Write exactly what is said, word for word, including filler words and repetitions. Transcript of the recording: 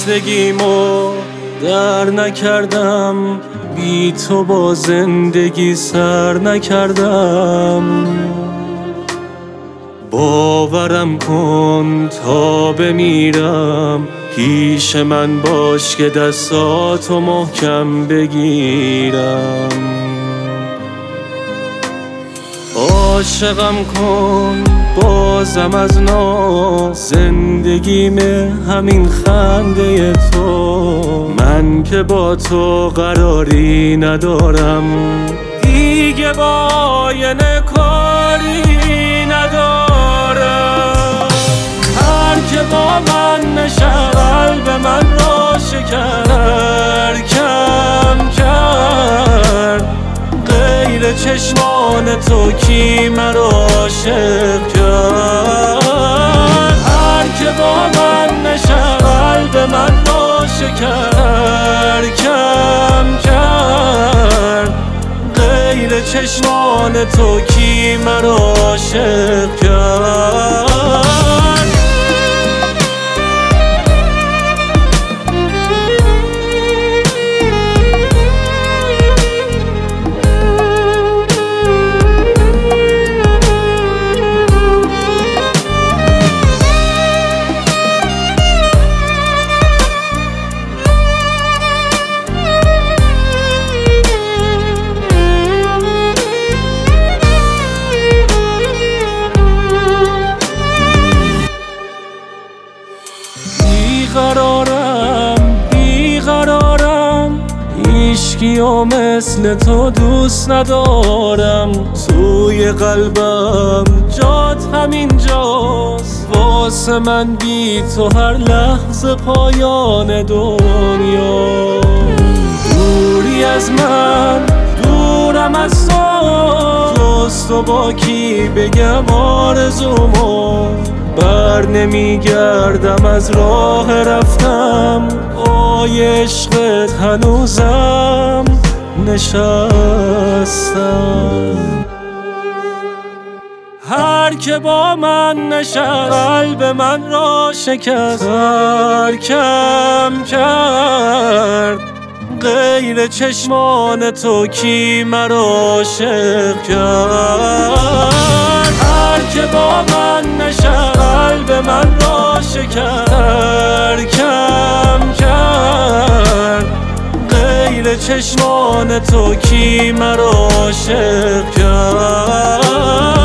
خستگیمو در نکردم، بی تو با زندگی سر نکردم. باورم کن تا بمیرم، پیش من باش که دستاتو محکم بگیرم. عاشقم کن بازم از نو، زندگیم همین خنده تو. من که با تو قراری ندارم، دیگه با آینه کاری ندارم. هر که با من نشه قلب من را شکر کم کرد، غیر چشمان تو کی مرا عاشق کرد؟ هر که با من نشه قلب من را شکر کم کرد، غیر چشمان تو کی مرا عاشق کرد؟ بیقرارم بیقرارم، هیچکیو مثل تو دوست ندارم. توی قلبم جات همینجاست، واسه من بی تو هر لحظه پایان دنیا. دوری از من دورم از تو، جز تو با کی بگم آرزومو. بر نمیگردم از راه رفتم، آی عشقت هنوزم نشستم. هر که با من نشه قلب من را شکست کم کرد، غیر چشمان تو کی مرا عاشق کرد؟ هر که با من نشه قلب من را شکر کم کرد، غیر چشمان تو کی مرا عاشق کرد؟